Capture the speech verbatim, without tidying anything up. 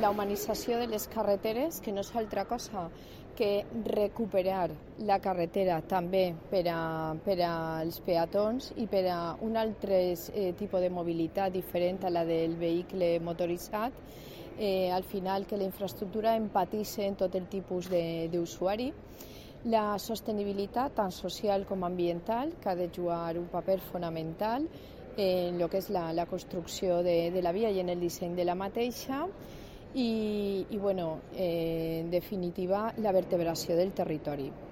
la humanització de les carreteres, que no és altra cosa que recuperar la carretera també per, a, per als peatons i per a un altre eh, tipus de mobilitat diferent a la del vehicle motoritzat. Eh, al final que la infraestructura empatitzi en tot el tipus d'usuari. La sostenibilitat, tant social com ambiental, que ha de jugar un paper fonamental en el que és la, la construcció de, de la via i en el disseny de la mateixa. I, i bueno, eh, en definitiva, la vertebració del territori.